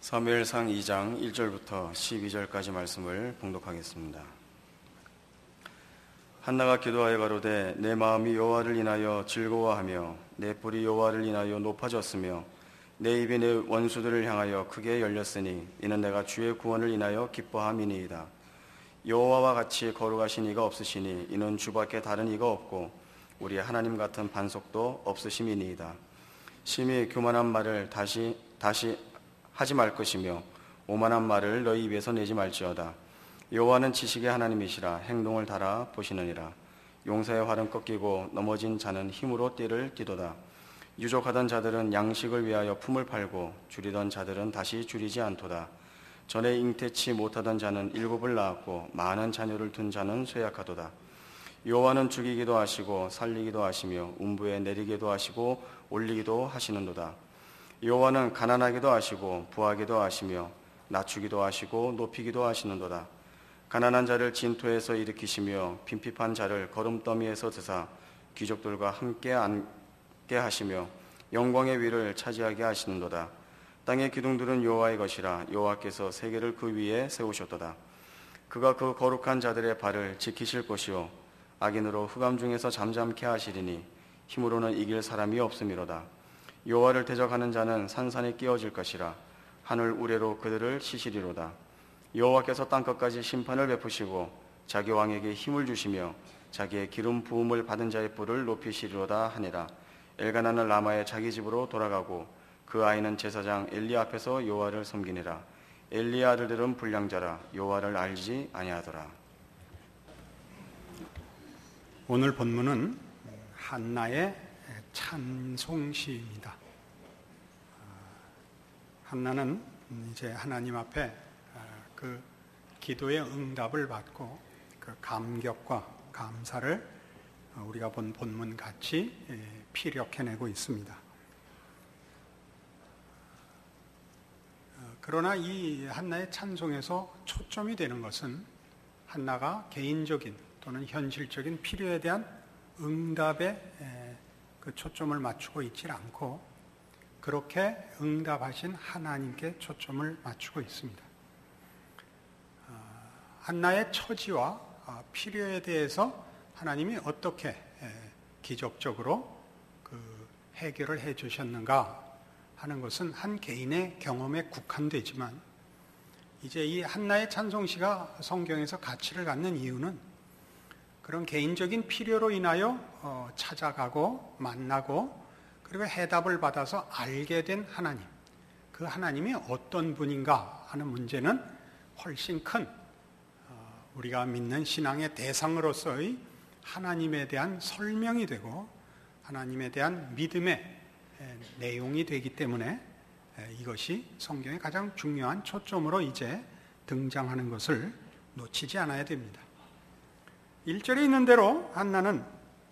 사무엘상 2장 1절부터 12절까지 말씀을 봉독하겠습니다. 한나가 기도하여 가로되 내 마음이 여호와를 인하여 즐거워하며 내 뿔이 여호와를 인하여 높아졌으며 내 입이 내 원수들을 향하여 크게 열렸으니 이는 내가 주의 구원을 인하여 기뻐함이니이다. 여호와와 같이 거룩하신 이가 없으시니 이는 주밖에 다른 이가 없고 우리 하나님 같은 반석도 없으심이니이다. 심히 교만한 말을 다시 하지 말 것이며 오만한 말을 너희 입에서 내지 말지어다. 여호와는 지식의 하나님이시라 행동을 달아 보시느니라. 용사의 활은 꺾이고 넘어진 자는 힘으로 띠를 띠도다. 유족하던 자들은 양식을 위하여 품을 팔고 줄이던 자들은 다시 줄이지 않도다. 전에 잉태치 못하던 자는 7을 낳았고 많은 자녀를 둔 자는 쇠약하도다. 여호와는 죽이기도 하시고 살리기도 하시며 음부에 내리기도 하시고 올리기도 하시는도다. 여호와는 가난하기도 하시고 부하기도 하시며 낮추기도 하시고 높이기도 하시는도다. 가난한 자를 진토에서 일으키시며 빈핍한 자를 거름더미에서 드사 귀족들과 함께 앉게 하시며 영광의 위를 차지하게 하시는도다. 땅의 기둥들은 여호와의 것이라 여호와께서 세계를 그 위에 세우셨도다. 그가 그 거룩한 자들의 발을 지키실 것이요 악인으로 흑암 중에서 잠잠케 하시리니 힘으로는 이길 사람이 없음이로다. 여호와를 대적하는 자는 산산이 끼어질 것이라 하늘 우레로 그들을 치시리로다. 여호와께서 땅끝까지 심판을 베푸시고 자기 왕에게 힘을 주시며 자기의 기름 부음을 받은 자의 뿔을 높이시리로다 하니라. 엘가나는 라마의 자기 집으로 돌아가고 그 아이는 제사장 엘리 앞에서 여호와를 섬기니라. 엘리의 아들들은 불량자라 여호와를 알지 아니하더라. 오늘 본문은 한나의 찬송시입니다. 한나는 이제 하나님 앞에 그 기도의 응답을 받고 그 감격과 감사를 우리가 본 본문 같이 피력해내고 있습니다. 그러나 이 한나의 찬송에서 초점이 되는 것은 한나가 개인적인 또는 현실적인 필요에 대한 응답에 그 초점을 맞추고 있지 않고 그렇게 응답하신 하나님께 초점을 맞추고 있습니다. 한나의 처지와 필요에 대해서 하나님이 어떻게 기적적으로 그 해결을 해 주셨는가 하는 것은 한 개인의 경험에 국한되지만 이제 이 한나의 찬송시가 성경에서 가치를 갖는 이유는 그런 개인적인 필요로 인하여 찾아가고 만나고 그리고 해답을 받아서 알게 된 하나님, 그 하나님이 어떤 분인가 하는 문제는 훨씬 큰 우리가 믿는 신앙의 대상으로서의 하나님에 대한 설명이 되고 하나님에 대한 믿음의 내용이 되기 때문에 이것이 성경의 가장 중요한 초점으로 이제 등장하는 것을 놓치지 않아야 됩니다. 1절에 있는 대로 한나는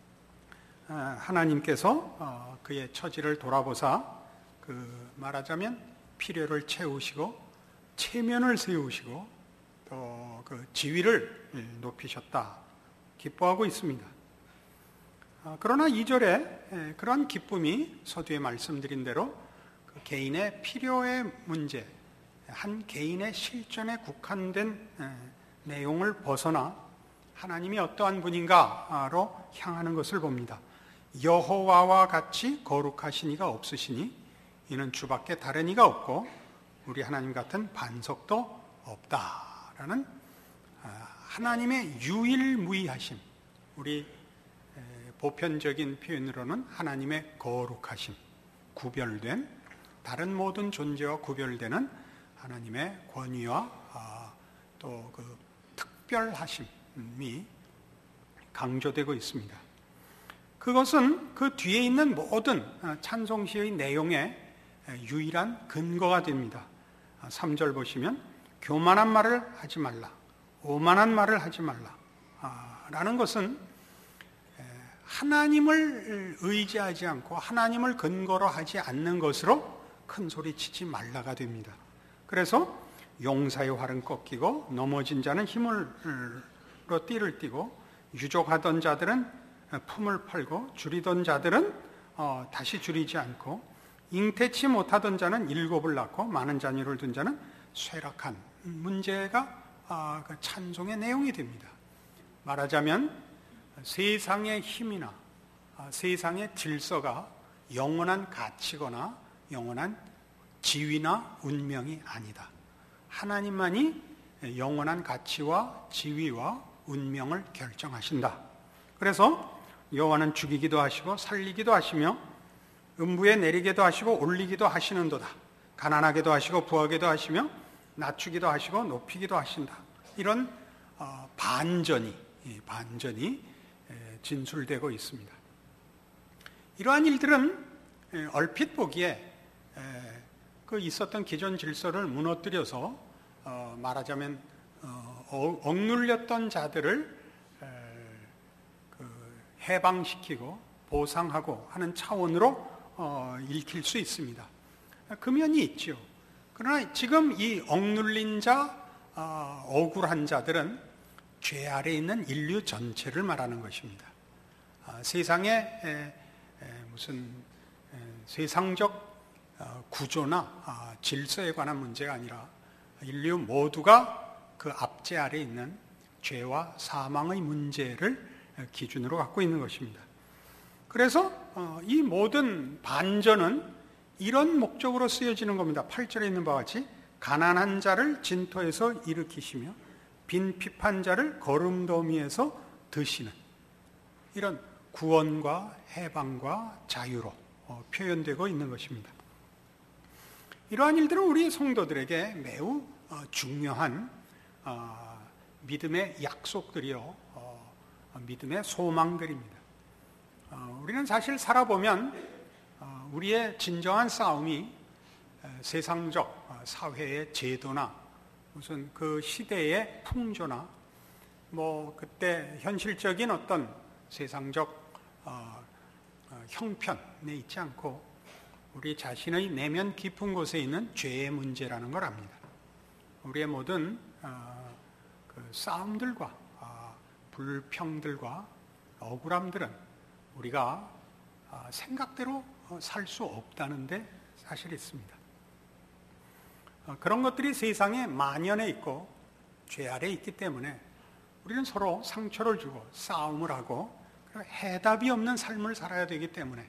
하나님께서 그의 처지를 돌아보사 그 말하자면 필요를 채우시고 체면을 세우시고 또 그 지위를 높이셨다 기뻐하고 있습니다. 그러나 2절에 그러한 기쁨이 서두에 말씀드린 대로 그 개인의 필요의 문제, 한 개인의 실존에 국한된 내용을 벗어나 하나님이 어떠한 분인가로 향하는 것을 봅니다. 여호와와 같이 거룩하신 이가 없으시니 이는 주밖에 다른 이가 없고 우리 하나님 같은 반석도 없다라는 하나님의 유일무이하심, 우리 보편적인 표현으로는 하나님의 거룩하심, 구별된 다른 모든 존재와 구별되는 하나님의 권위와 또 그 특별하심이 강조되고 있습니다. 그것은 그 뒤에 있는 모든 찬송시의 내용의 유일한 근거가 됩니다. 3절 보시면 교만한 말을 하지 말라, 오만한 말을 하지 말라 라는 것은 하나님을 의지하지 않고 하나님을 근거로 하지 않는 것으로 큰 소리 치지 말라가 됩니다. 그래서 용사의 활은 꺾이고 넘어진 자는 힘으로 띠를 띠고 유족하던 자들은 품을 팔고 줄이던 자들은 다시 줄이지 않고 잉태치 못하던 자는 7을 낳고 많은 자녀를 둔 자는 쇠락한 문제가 그 찬송의 내용이 됩니다. 말하자면 세상의 힘이나 세상의 질서가 영원한 가치거나 영원한 지위나 운명이 아니다. 하나님만이 영원한 가치와 지위와 운명을 결정하신다. 그래서 여호와는 죽이기도 하시고 살리기도 하시며 음부에 내리게도 하시고 올리기도 하시는도다. 가난하게도 하시고 부하게도 하시며 낮추기도 하시고 높이기도 하신다. 이런 반전이 진술되고 있습니다. 이러한 일들은 얼핏 보기에 그 있었던 기존 질서를 무너뜨려서 말하자면 억눌렸던 자들을 해방시키고 보상하고 하는 차원으로 읽힐 수 있습니다. 그 면이 있죠. 그러나 지금 이 억눌린 자, 억울한 자들은 죄 아래에 있는 인류 전체를 말하는 것입니다. 세상의 무슨 세상적 구조나 질서에 관한 문제가 아니라 인류 모두가 그 압제 아래에 있는 죄와 사망의 문제를 기준으로 갖고 있는 것입니다. 그래서 이 모든 반전은 이런 목적으로 쓰여지는 겁니다. 8절에 있는 바와 같이 가난한 자를 진토에서 일으키시며 빈 피판 자를 거름더미에서 드시는 이런 구원과 해방과 자유로 표현되고 있는 것입니다. 이러한 일들은 우리 성도들에게 매우 중요한 믿음의 약속들이요, 믿음의 소망들입니다. 우리는 사실 살아보면 우리의 진정한 싸움이 세상적 사회의 제도나 무슨 그 시대의 풍조나 뭐 그때 현실적인 어떤 세상적 형편에 있지 않고 우리 자신의 내면 깊은 곳에 있는 죄의 문제라는 걸 압니다. 우리의 모든 그 싸움들과 불평들과 억울함들은 우리가 생각대로 살 수 없다는 데 사실 있습니다. 그런 것들이 세상에 만연해 있고 죄 아래에 있기 때문에 우리는 서로 상처를 주고 싸움을 하고 해답이 없는 삶을 살아야 되기 때문에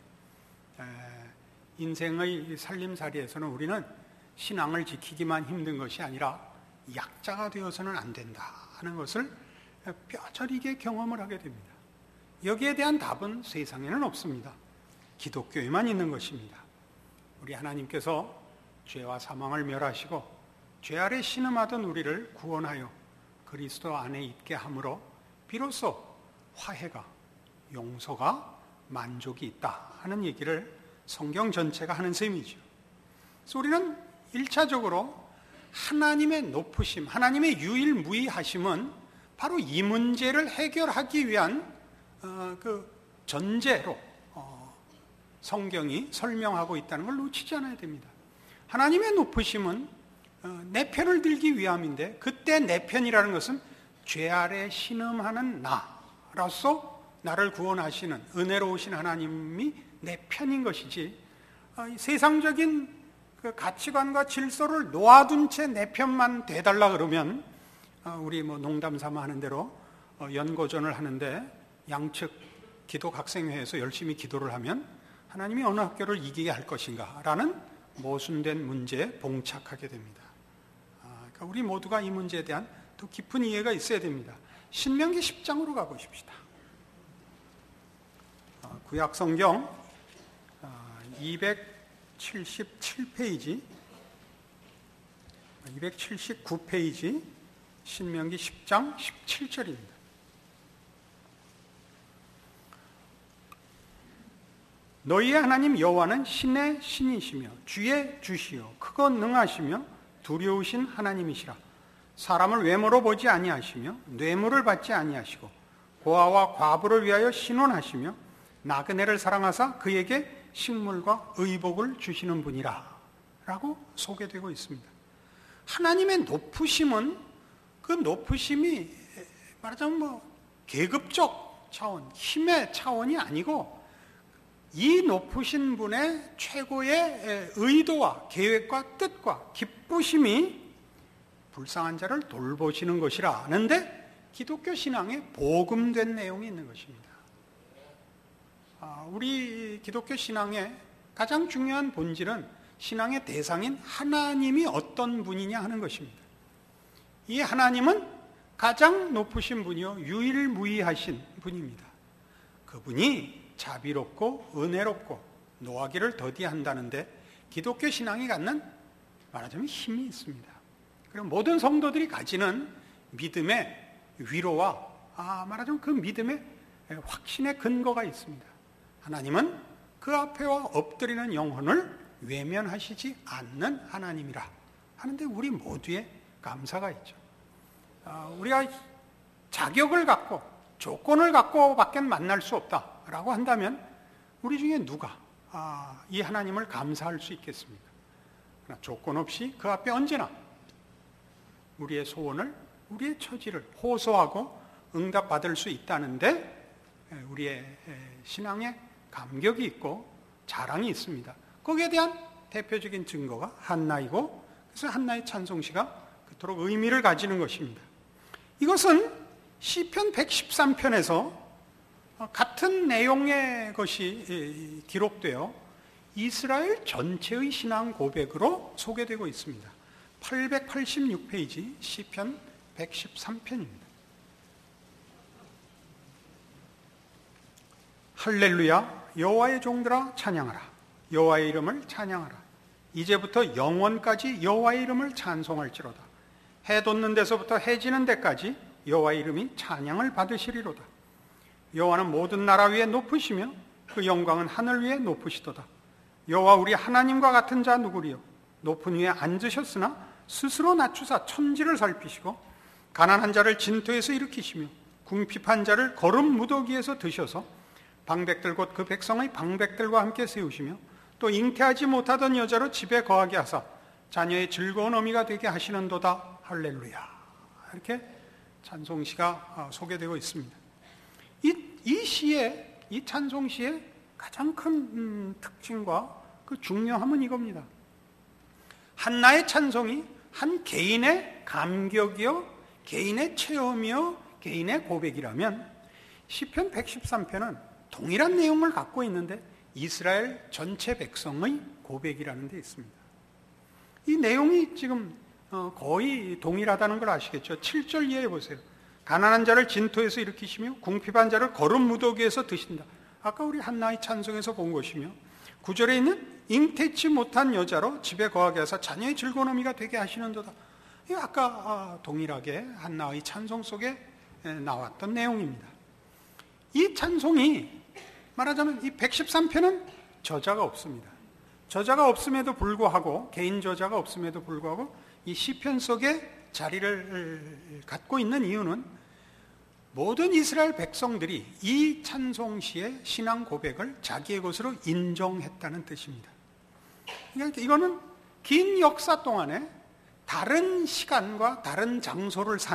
인생의 살림살이에서는 우리는 신앙을 지키기만 힘든 것이 아니라 약자가 되어서는 안 된다 하는 것을 뼈저리게 경험을 하게 됩니다. 여기에 대한 답은 세상에는 없습니다. 기독교에만 있는 것입니다. 우리 하나님께서 죄와 사망을 멸하시고 죄 아래 신음하던 우리를 구원하여 그리스도 안에 있게 함으로 비로소 화해가, 용서가, 만족이 있다 하는 얘기를 성경 전체가 하는 셈이죠. 그래서 우리는 1차적으로 하나님의 높으심, 하나님의 유일무이하심은 바로 이 문제를 해결하기 위한 그 전제로 성경이 설명하고 있다는 걸 놓치지 않아야 됩니다. 하나님의 높으심은 내 편을 들기 위함인데 그때 내 편이라는 것은 죄 아래 신음하는 나로서 나를 구원하시는 은혜로우신 하나님이 내 편인 것이지 세상적인 그 가치관과 질서를 놓아둔 채 내 편만 돼달라 그러면 우리 뭐 농담 삼아 하는 대로 연고전을 하는데 양측 기독학생회에서 열심히 기도를 하면 하나님이 어느 학교를 이기게 할 것인가 라는 모순된 문제에 봉착하게 됩니다. 그러니까 우리 모두가 이 문제에 대한 더 깊은 이해가 있어야 됩니다. 신명기 10장으로 가보십시다. 구약성경 277페이지 279페이지 신명기 10장 17절입니다. 너희의 하나님 여호와는 신의 신이시며 주의 주시요 크고 능하시며 두려우신 하나님이시라. 사람을 외모로 보지 아니하시며 뇌물을 받지 아니하시고 고아와 과부를 위하여 신원하시며 나그네를 사랑하사 그에게 식물과 의복을 주시는 분이라 라고 소개되고 있습니다. 하나님의 높으심은 그 높으심이 말하자면 계급적 차원, 힘의 차원이 아니고 이 높으신 분의 최고의 의도와 계획과 뜻과 기쁘심이 불쌍한 자를 돌보시는 것이라는데 기독교 신앙에 복음된 내용이 있는 것입니다. 우리 기독교 신앙의 가장 중요한 본질은 신앙의 대상인 하나님이 어떤 분이냐 하는 것입니다. 이 하나님은 가장 높으신 분이요 유일무이하신 분입니다. 그분이 자비롭고 은혜롭고 노하기를 더디한다는데 기독교 신앙이 갖는 말하자면 힘이 있습니다. 그리고 모든 성도들이 가지는 믿음의 위로와 말하자면 그 믿음의 확신의 근거가 있습니다. 하나님은 그 앞에와 엎드리는 영혼을 외면하시지 않는 하나님이라 하는데 우리 모두의 감사가 있죠. 우리가 자격을 갖고 조건을 갖고 밖에 만날 수 없다라고 한다면 우리 중에 누가 이 하나님을 감사할 수 있겠습니까? 그러나 조건 없이 그 앞에 언제나 우리의 소원을, 우리의 처지를 호소하고 응답받을 수 있다는데 우리의 신앙에 감격이 있고 자랑이 있습니다. 거기에 대한 대표적인 증거가 한나이고, 그래서 한나의 찬송시가 그토록 의미를 가지는 것입니다. 이것은 시편 113편에서 같은 내용의 것이 기록되어 이스라엘 전체의 신앙 고백으로 소개되고 있습니다. 886페이지 시편 113편입니다. 할렐루야, 여호와의 종들아 찬양하라. 여호와의 이름을 찬양하라. 이제부터 영원까지 여호와의 이름을 찬송할지로다. 해 돋는 데서부터 해 지는 데까지 여호와의 이름이 찬양을 받으시리로다. 여호와는 모든 나라 위에 높으시며 그 영광은 하늘 위에 높으시도다. 여호와 우리 하나님과 같은 자 누구리요? 높은 위에 앉으셨으나 스스로 낮추사 천지를 살피시고 가난한 자를 진토에서 일으키시며 궁핍한 자를 거름 무더기에서 드셔서 방백들 곧 그 백성의 방백들과 함께 세우시며 또 잉태하지 못하던 여자로 집에 거하게 하사 자녀의 즐거운 어미가 되게 하시는도다. 할렐루야. 이렇게 찬송시가 소개되고 있습니다. 이 시의, 이 찬송시의 가장 큰 특징과 그 중요함은 이겁니다. 한나의 찬송이 한 개인의 감격이요, 개인의 체험이요, 개인의 고백이라면 시편 113편은 동일한 내용을 갖고 있는데 이스라엘 전체 백성의 고백이라는 데 있습니다. 이 내용이 지금 거의 동일하다는 걸 아시겠죠? 7절 이해해 보세요. 가난한 자를 진토에서 일으키시며 궁핍한 자를 거름 무더기에서 드신다. 아까 우리 한나의 찬송에서 본 것이며 9절에 있는 잉태치 못한 여자로 집에 거하게 하사 자녀의 즐거운 어미가 되게 하시는도다. 이 아까 동일하게 한나의 찬송 속에 나왔던 내용입니다. 이 찬송이 말하자면 이 113편은 저자가 없습니다. 저자가 없음에도 불구하고, 개인 저자가 없음에도 불구하고 이 시편 속에 자리를 갖고 있는 이유는 모든 이스라엘 백성들이 이 찬송시의 신앙 고백을 자기의 것으로 인정했다는 뜻입니다. 그러니까 이거는 긴 역사 동안에 다른 시간과 다른 장소를 산,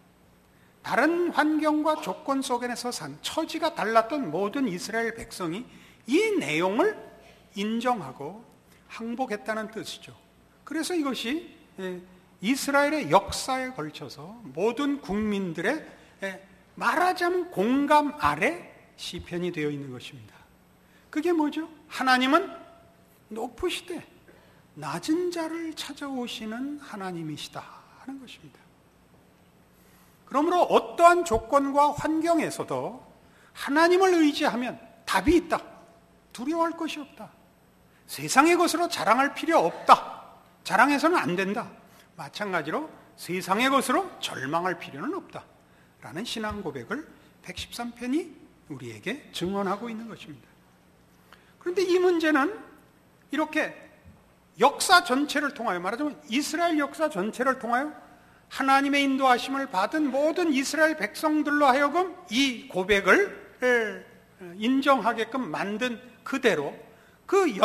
다른 환경과 조건 속에서 산, 처지가 달랐던 모든 이스라엘 백성이 이 내용을 인정하고 항복했다는 뜻이죠. 그래서 이것이 이스라엘의 역사에 걸쳐서 모든 국민들의 말하자면 공감 아래 시편이 되어 있는 것입니다. 그게 뭐죠? 하나님은 높으시되 낮은 자를 찾아오시는 하나님이시다 하는 것입니다. 그러므로 어떠한 조건과 환경에서도 하나님을 의지하면 답이 있다. 두려워할 것이 없다. 세상의 것으로 자랑할 필요 없다. 자랑해서는 안 된다. 마찬가지로 세상의 것으로 절망할 필요는 없다. 라는 신앙 고백을 113편이 우리에게 증언하고 있는 것입니다. 그런데 이 문제는 이렇게 역사 전체를 통하여, 말하자면 이스라엘 역사 전체를 통하여 하나님의 인도하심을 받은 모든 이스라엘 백성들로 하여금 이 고백을 인정하게끔 만든 그대로 그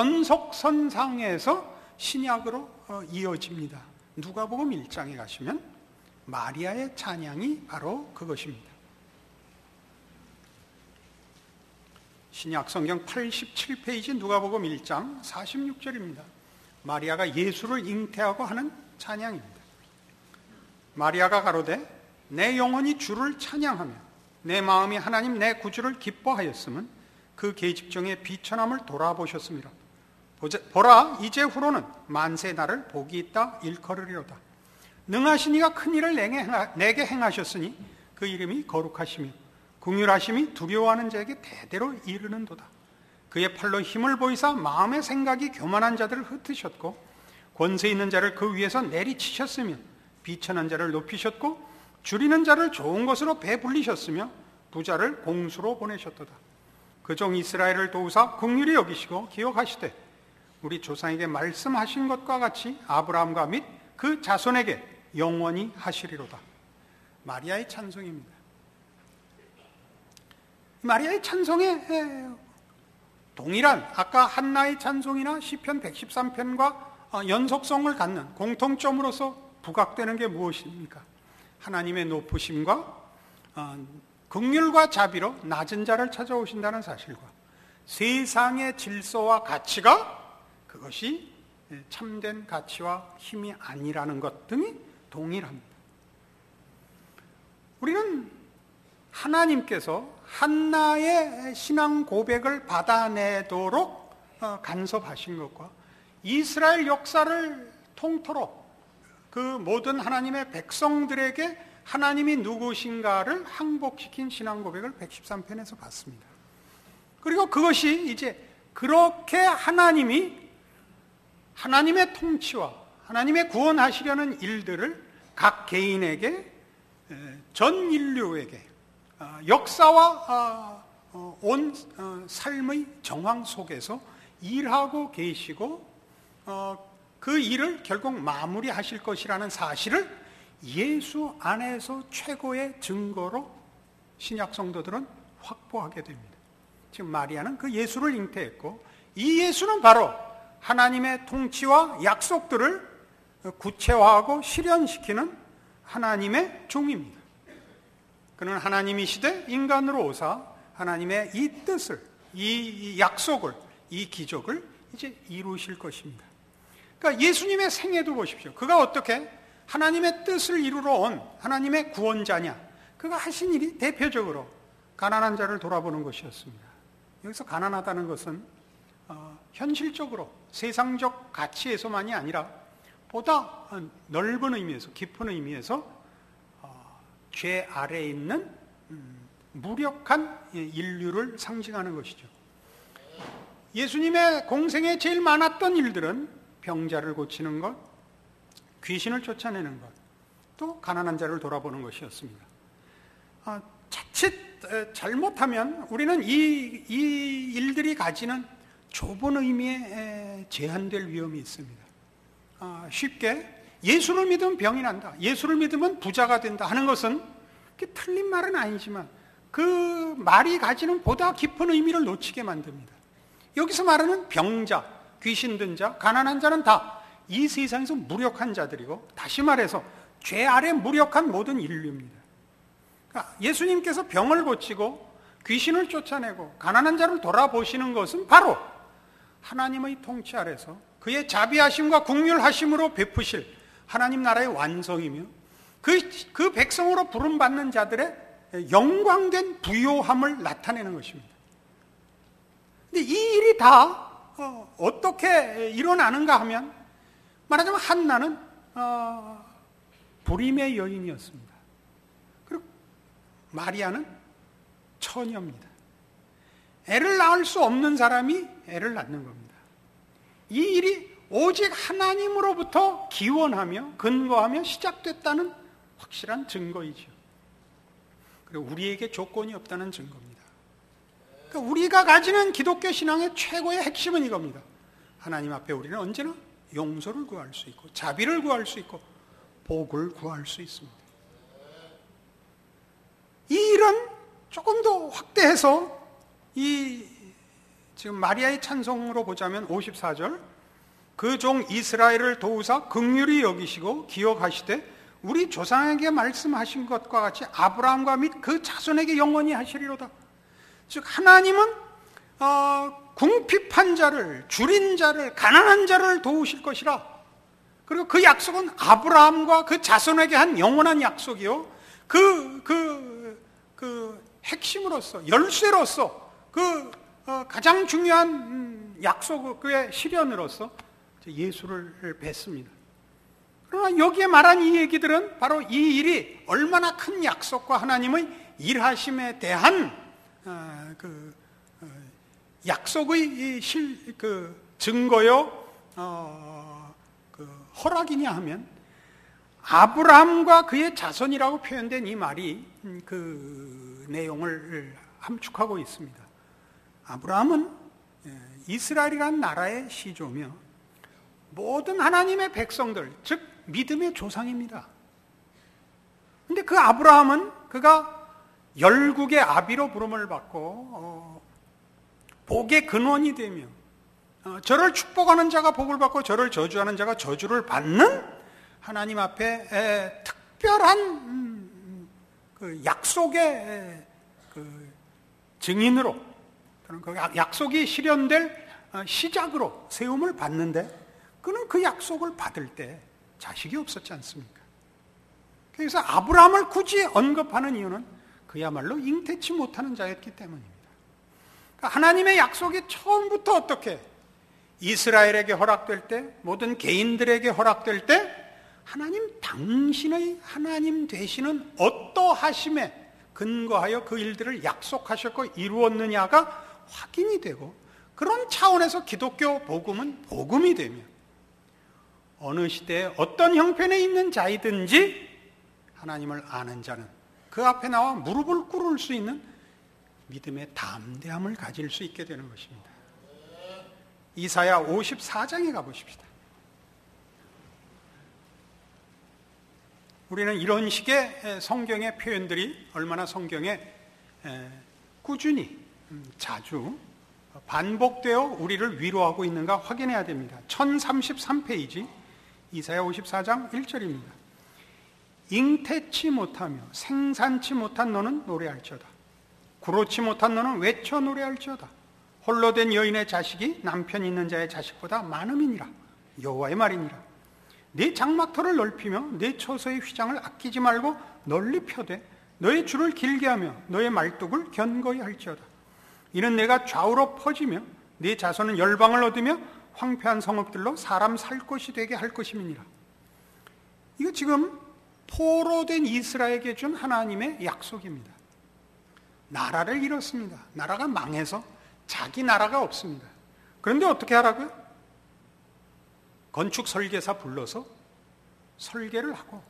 연속선상에서 신약으로 이어집니다. 누가복음 1장에 가시면 마리아의 찬양이 바로 그것입니다. 신약 성경 87페이지 누가복음 1장 46절입니다. 마리아가 예수를 잉태하고 하는 찬양입니다. 마리아가 가로되 내 영혼이 주를 찬양하며 내 마음이 하나님 내 구주를 기뻐하였음은 그 계집종의 비천함을 돌아보셨음이라. 보라 이제 후로는 만세 나를 복이 있다 일컬으리로다. 능하신 이가 큰 일을 내게 행하셨으니 그 이름이 거룩하시며 긍휼하심이 두려워하는 자에게 대대로 이르는도다. 그의 팔로 힘을 보이사 마음의 생각이 교만한 자들을 흩으셨고 권세 있는 자를 그 위에서 내리치셨으며 비천한 자를 높이셨고 줄이는 자를 좋은 것으로 배불리셨으며 부자를 공수로 보내셨도다. 그 종 이스라엘을 도우사 긍휼히 여기시고 기억하시되 우리 조상에게 말씀하신 것과 같이 아브라함과 및 그 자손에게 영원히 하시리로다. 마리아의 찬송입니다. 마리아의 찬송에 동일한 아까 한나의 찬송이나 시편 113편과 연속성을 갖는 공통점으로서 부각되는 게 무엇입니까? 하나님의 높으심과 긍휼과 자비로 낮은 자를 찾아오신다는 사실과 세상의 질서와 가치가 그것이 참된 가치와 힘이 아니라는 것 등이 동일합니다. 우리는 하나님께서 한나의 신앙 고백을 받아내도록 간섭하신 것과 이스라엘 역사를 통틀어 그 모든 하나님의 백성들에게 하나님이 누구신가를 항복시킨 신앙 고백을 113편에서 봤습니다. 그리고 그것이 이제 그렇게 하나님이 하나님의 통치와 하나님의 구원하시려는 일들을 각 개인에게 전 인류에게 역사와 온 삶의 정황 속에서 일하고 계시고 그 일을 결국 마무리하실 것이라는 사실을 예수 안에서 최고의 증거로 신약 성도들은 확보하게 됩니다. 지금 마리아는 그 예수를 잉태했고 이 예수는 바로 하나님의 통치와 약속들을 구체화하고 실현시키는 하나님의 종입니다. 그는 하나님이시되 인간으로 오사 하나님의 이 뜻을, 이 약속을, 이 기적을 이제 이루실 것입니다. 그러니까 예수님의 생애도 보십시오. 그가 어떻게 하나님의 뜻을 이루러 온 하나님의 구원자냐? 그가 하신 일이 대표적으로 가난한 자를 돌아보는 것이었습니다. 여기서 가난하다는 것은 현실적으로 세상적 가치에서만이 아니라 보다 넓은 의미에서, 깊은 의미에서 죄 아래에 있는 무력한 인류를 상징하는 것이죠. 예수님의 공생에 제일 많았던 일들은 병자를 고치는 것, 귀신을 쫓아내는 것, 또 가난한 자를 돌아보는 것이었습니다. 자칫 잘못하면 우리는 이 일들이 가지는 좁은 의미에 제한될 위험이 있습니다. 쉽게 예수를 믿으면 병이 난다, 예수를 믿으면 부자가 된다 하는 것은 틀린 말은 아니지만 그 말이 가지는 보다 깊은 의미를 놓치게 만듭니다. 여기서 말하는 병자, 귀신 든 자, 가난한 자는 다 이 세상에서 무력한 자들이고, 다시 말해서 죄 아래 무력한 모든 인류입니다. 그러니까 예수님께서 병을 고치고 귀신을 쫓아내고 가난한 자를 돌아보시는 것은 바로 하나님의 통치 아래서 그의 자비하심과 긍휼하심으로 베푸실 하나님 나라의 완성이며 그 백성으로 부름받는 자들의 영광된 부요함을 나타내는 것입니다. 근데 이 일이 다 어떻게 일어나는가 하면, 말하자면 한나는 불임의 여인이었습니다. 그리고 마리아는 처녀입니다. 애를 낳을 수 없는 사람이 애를 낳는 겁니다. 이 일이 오직 하나님으로부터 기원하며 근거하며 시작됐다는 확실한 증거이죠. 그리고 우리에게 조건이 없다는 증거입니다. 그러니까 우리가 가지는 기독교 신앙의 최고의 핵심은 이겁니다. 하나님 앞에 우리는 언제나 용서를 구할 수 있고 자비를 구할 수 있고 복을 구할 수 있습니다. 이 일은 조금 더 확대해서 지금 마리아의 찬송으로 보자면 54절, 그 종 이스라엘을 도우사 긍휼히 여기시고 기억하시되 우리 조상에게 말씀하신 것과 같이 아브라함과 및 그 자손에게 영원히 하시리로다. 즉 하나님은 궁핍한 자를, 줄인 자를, 가난한 자를 도우실 것이라. 그리고 그 약속은 아브라함과 그 자손에게 한 영원한 약속이요. 그 핵심으로서, 열쇠로서, 가장 중요한 약속의 실현으로서 예수를 뵙습니다. 그러나 여기에 말한 이 얘기들은 바로 이 일이 얼마나 큰 약속과 하나님의 일하심에 대한 약속의 증거요, 허락이냐 하면 아브라함과 그의 자손이라고 표현된 이 말이 그 내용을 함축하고 있습니다. 아브라함은 이스라엘이라는 나라의 시조며 모든 하나님의 백성들, 즉 믿음의 조상입니다. 그런데 그 아브라함은 그가 열국의 아비로 부름을 받고 복의 근원이 되며 저를 축복하는 자가 복을 받고 저를 저주하는 자가 저주를 받는 하나님 앞에 특별한 그 약속의 그 증인으로, 그 약속이 실현될 시작으로 세움을 받는데, 그는 그 약속을 받을 때 자식이 없었지 않습니까? 그래서 아브라함을 굳이 언급하는 이유는 그야말로 잉태치 못하는 자였기 때문입니다. 그러니까 하나님의 약속이 처음부터 어떻게 이스라엘에게 허락될 때, 모든 개인들에게 허락될 때 하나님 당신의 하나님 되시는 어떠하심에 근거하여 그 일들을 약속하셨고 이루었느냐가 확인이 되고, 그런 차원에서 기독교 복음은 복음이 되며 어느 시대에 어떤 형편에 있는 자이든지 하나님을 아는 자는 그 앞에 나와 무릎을 꿇을 수 있는 믿음의 담대함을 가질 수 있게 되는 것입니다. 이사야 54장에 가보십시다. 우리는 이런 식의 성경의 표현들이 얼마나 성경에 꾸준히 자주 반복되어 우리를 위로하고 있는가 확인해야 됩니다. 1033페이지 이사야 54장 1절입니다. 잉태치 못하며 생산치 못한 너는 노래할지어다. 구로치 못한 너는 외쳐 노래할지어다. 홀로 된 여인의 자식이 남편 있는 자의 자식보다 많음이니라. 여호와의 말이니라. 네 장막터를 넓히며 네 처소의 휘장을 아끼지 말고 널리 펴되 너의 줄을 길게 하며 너의 말뚝을 견고히 할지어다. 이는 내가 좌우로 퍼지며 네 자손은 열방을 얻으며 황폐한 성읍들로 사람 살 곳이 되게 할 것임이니라. 이거 지금 포로된 이스라엘에게 준 하나님의 약속입니다. 나라를 잃었습니다. 나라가 망해서 자기 나라가 없습니다. 그런데 어떻게 하라고요? 건축 설계사 불러서 설계를 하고,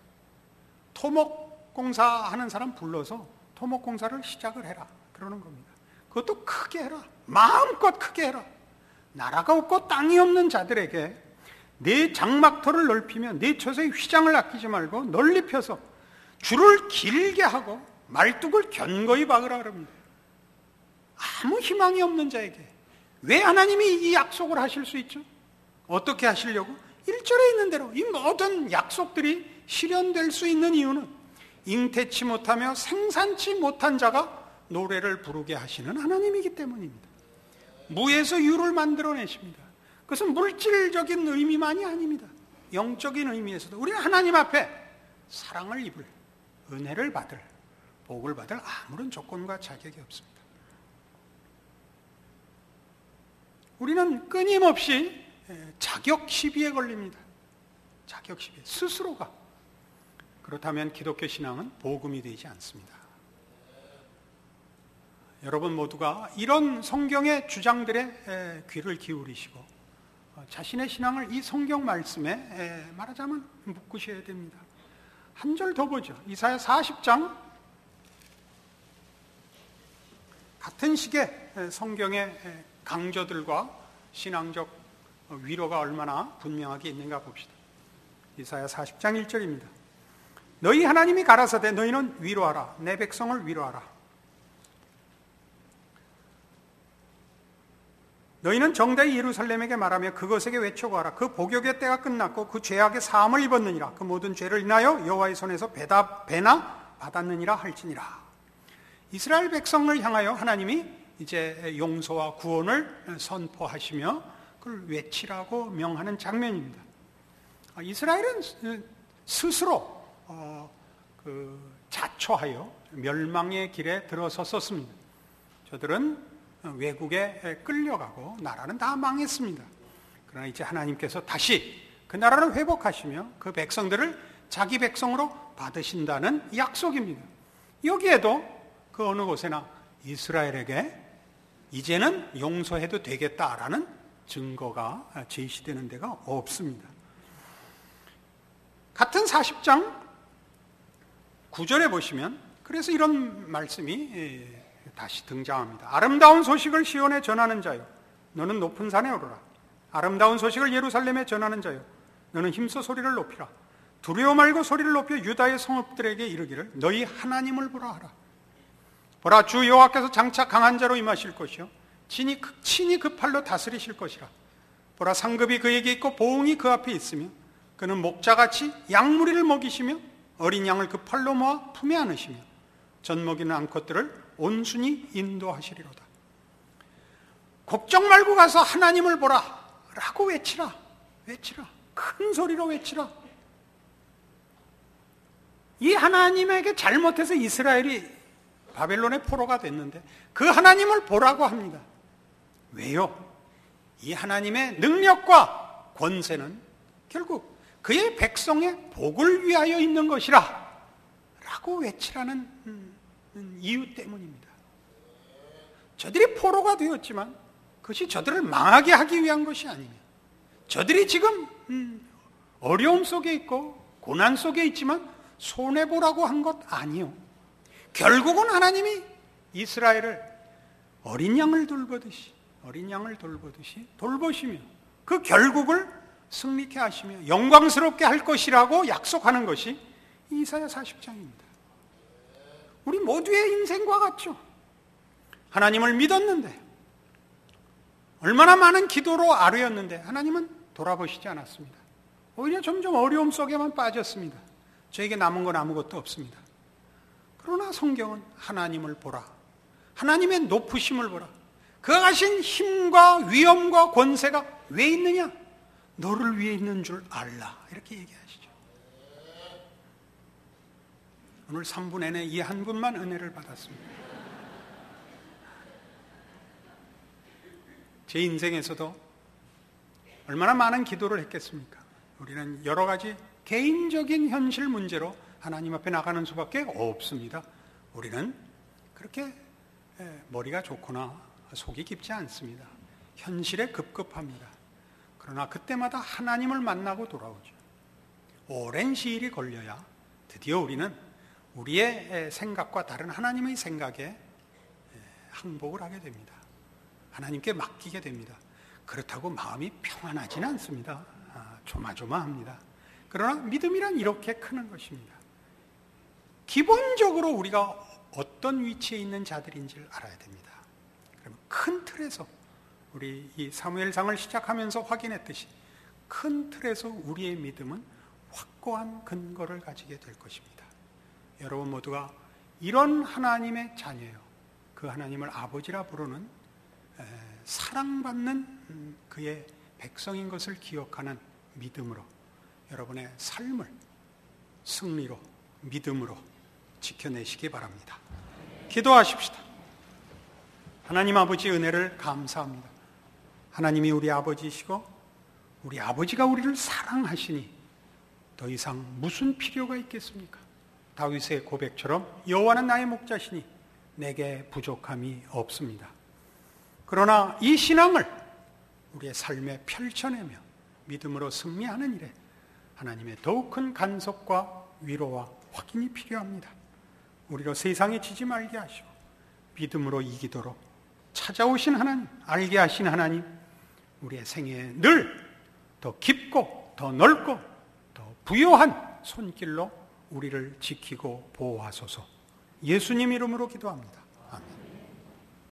토목공사 하는 사람 불러서 토목공사를 시작을 해라 그러는 겁니다. 그것도 크게 해라. 마음껏 크게 해라. 나라가 없고 땅이 없는 자들에게 네 장막터를 넓히며 네 처소의 휘장을 아끼지 말고 널리 펴서 줄을 길게 하고 말뚝을 견고히 박으라 그럽니다. 아무 희망이 없는 자에게 왜 하나님이 이 약속을 하실 수 있죠? 어떻게 하시려고? 1절에 있는 대로 이 모든 약속들이 실현될 수 있는 이유는 잉태치 못하며 생산치 못한 자가 노래를 부르게 하시는 하나님이기 때문입니다. 무에서 유를 만들어내십니다. 그것은 물질적인 의미만이 아닙니다. 영적인 의미에서도 우리는 하나님 앞에 사랑을 입을, 은혜를 받을, 복을 받을 아무런 조건과 자격이 없습니다. 우리는 끊임없이 자격 시비에 걸립니다. 자격 시비, 스스로가. 그렇다면 기독교 신앙은 복음이 되지 않습니다. 여러분 모두가 이런 성경의 주장들에 귀를 기울이시고 자신의 신앙을 이 성경 말씀에 말하자면 묶으셔야 됩니다. 한 절 더 보죠. 이사야 40장. 같은 시기에 성경의 강조들과 신앙적 위로가 얼마나 분명하게 있는가 봅시다. 이사야 40장 1절입니다. 너희 하나님이 가라사대 너희는 위로하라. 내 백성을 위로하라. 너희는 정다이 예루살렘에게 말하며 그것에게 외쳐가라. 그 복역의 때가 끝났고 그 죄악의 사함을 입었느니라. 그 모든 죄를 인하여 여호와의 손에서 배나 받았느니라 할지니라. 이스라엘 백성을 향하여 하나님이 이제 용서와 구원을 선포하시며 그걸 외치라고 명하는 장면입니다. 이스라엘은 스스로 자초하여 멸망의 길에 들어섰었습니다. 저들은 외국에 끌려가고 나라는 다 망했습니다. 그러나 이제 하나님께서 다시 그 나라를 회복하시며 그 백성들을 자기 백성으로 받으신다는 약속입니다. 여기에도 그 어느 곳에나 이스라엘에게 이제는 용서해도 되겠다라는 증거가 제시되는 데가 없습니다. 같은 40장 9절에 보시면 그래서 이런 말씀이 다시 등장합니다. 아름다운 소식을 시온에 전하는 자요, 너는 높은 산에 오르라. 아름다운 소식을 예루살렘에 전하는 자요, 너는 힘써 소리를 높이라. 두려워 말고 소리를 높여 유다의 성읍들에게 이르기를 너희 하나님을 보라 하라. 보라, 주 여호와께서 장차 강한 자로 임하실 것이요 친히 그 팔로 다스리실 것이라. 보라, 상급이 그에게 있고 보응이 그 앞에 있으며 그는 목자같이 양무리를 먹이시며 어린 양을 그 팔로 모아 품에 안으시며 젖먹이는 암컷들을 온순히 인도하시리로다. 걱정 말고 가서 하나님을 보라 라고 외치라. 큰 소리로 외치라. 이 하나님에게 잘못해서 이스라엘이 바벨론의 포로가 됐는데 그 하나님을 보라고 합니다. 왜요? 이 하나님의 능력과 권세는 결국 그의 백성의 복을 위하여 있는 것이라 라고 외치라는 이유 때문입니다. 저들이 포로가 되었지만 그것이 저들을 망하게 하기 위한 것이 아니며, 저들이 지금 어려움 속에 있고 고난 속에 있지만 손해보라고 한 것 아니요, 결국은 하나님이 이스라엘을 어린 양을 돌보듯이 돌보시며 그 결국을 승리케 하시며 영광스럽게 할 것이라고 약속하는 것이 이사야 40장입니다. 우리 모두의 인생과 같죠. 하나님을 믿었는데, 얼마나 많은 기도로 아뢰었는데 하나님은 돌아보시지 않았습니다. 오히려 점점 어려움 속에만 빠졌습니다. 저에게 남은 건 아무것도 없습니다. 그러나 성경은 하나님을 보라, 하나님의 높으심을 보라, 그가 가신 힘과 위엄과 권세가 왜 있느냐? 너를 위해 있는 줄 알라, 이렇게 얘기하시죠. 오늘 3분 내내 이 한 분만 은혜를 받았습니다. 제 인생에서도 얼마나 많은 기도를 했겠습니까? 우리는 여러 가지 개인적인 현실 문제로 하나님 앞에 나가는 수밖에 없습니다. 우리는 그렇게 머리가 좋거나 속이 깊지 않습니다. 현실에 급급합니다. 그러나 그때마다 하나님을 만나고 돌아오죠. 오랜 시일이 걸려야 드디어 우리는 우리의 생각과 다른 하나님의 생각에 항복을 하게 됩니다. 하나님께 맡기게 됩니다. 그렇다고 마음이 평안하지는 않습니다. 조마조마합니다. 그러나 믿음이란 이렇게 크는 것입니다. 기본적으로 우리가 어떤 위치에 있는 자들인지를 알아야 됩니다. 그러면 큰 틀에서, 우리 이 사무엘상을 시작하면서 확인했듯이 큰 틀에서 우리의 믿음은 확고한 근거를 가지게 될 것입니다. 여러분 모두가 이런 하나님의 자녀예요. 그 하나님을 아버지라 부르는 사랑받는 그의 백성인 것을 기억하는 믿음으로 여러분의 삶을 승리로, 믿음으로 지켜내시기 바랍니다. 기도하십시다. 하나님 아버지, 은혜를 감사합니다. 하나님이 우리 아버지이시고 우리 아버지가 우리를 사랑하시니 더 이상 무슨 필요가 있겠습니까? 다윗의 고백처럼 여호와는 나의 목자시니 내게 부족함이 없습니다. 그러나 이 신앙을 우리의 삶에 펼쳐내며 믿음으로 승리하는 일에 하나님의 더욱 큰 간섭과 위로와 확인이 필요합니다. 우리로 세상에 지지 말게 하시고 믿음으로 이기도록 찾아오신 하나님, 알게 하신 하나님, 우리의 생애에 늘 더 깊고 더 넓고 더 부요한 손길로 우리를 지키고 보호하소서. 예수님 이름으로 기도합니다. 아멘.